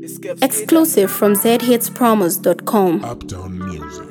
Exclusive from zhitspromos.com. Uptown Music.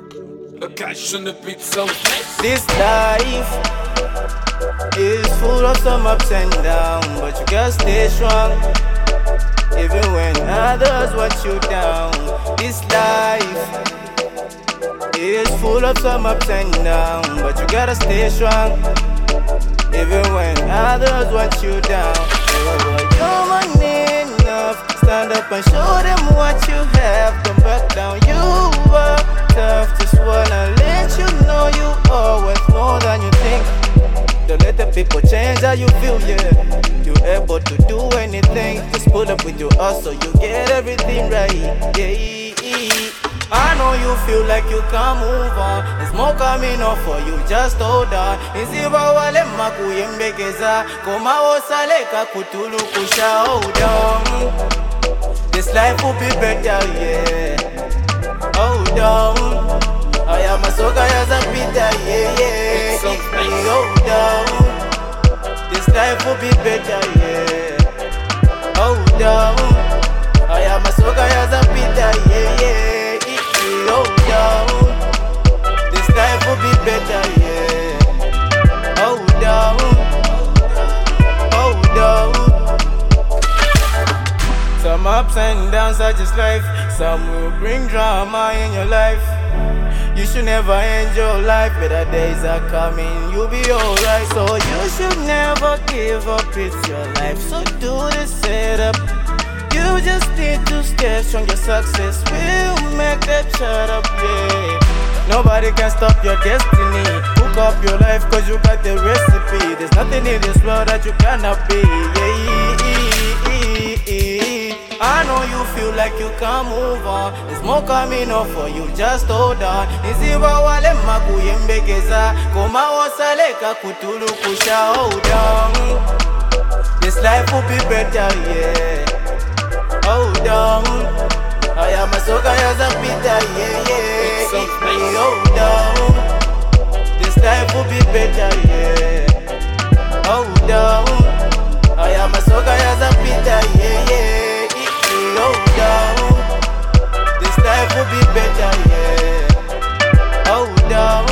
This life is full of some ups and downs, but you gotta stay strong, even when others watch you down. This life is full of some ups and downs, but you gotta stay strong, even when others watch you down. You're man enough, stand up and show them what you have. Don't back down, you are tough. Just wanna let you know you are worth more than you think. Don't let the people change how you feel, yeah. You're able to do anything. Just pull up with your hustle, you get everything right, yeah. I know you feel like you can't move on. There's more coming up for you, just hold on. Isiba wale makuyembekeza koma osaleka kutulu kusha, hold on. This life will be better, yeah. Hold on. I am a soga as a pita, yeah, yeah. Hold on. This life will be better, yeah. Hold on. I am a soga as a pita, yeah, yeah. Hold on. This life will be better, yeah. Hold on. Hold on. Some ups and downs are just life. Some will bring drama in your life. You should never end your life. Better days are coming, you'll be alright. So you should never give up, it's your life. So do the setup. You just need to stay strong, your success will make them shut up, yeah. Nobody can stop your destiny. Hook up your life cause you got the recipe. There's nothing in this world that you cannot be, yeah. I know you feel like you can't move on. There's more coming up for you, just hold on. Isiba wale makuyembekeza koma osaleka kutulu kusha, hold on. This life will be better, yeah. Hold on. I am a soga as a pita, yeah, yeah. Hold on. This life will be better, yeah. Hold on. I am a soga as a pita, yeah, yeah. Hold on. This life will be better, yeah. Hold on.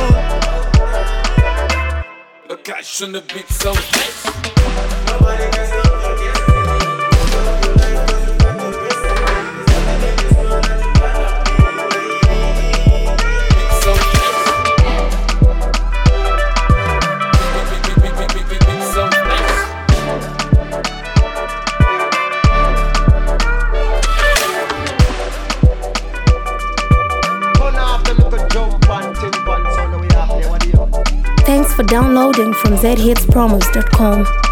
Look, I shouldn't have been so nice. Nobody can stop your destiny. Thanks for downloading from zhitspromos.com.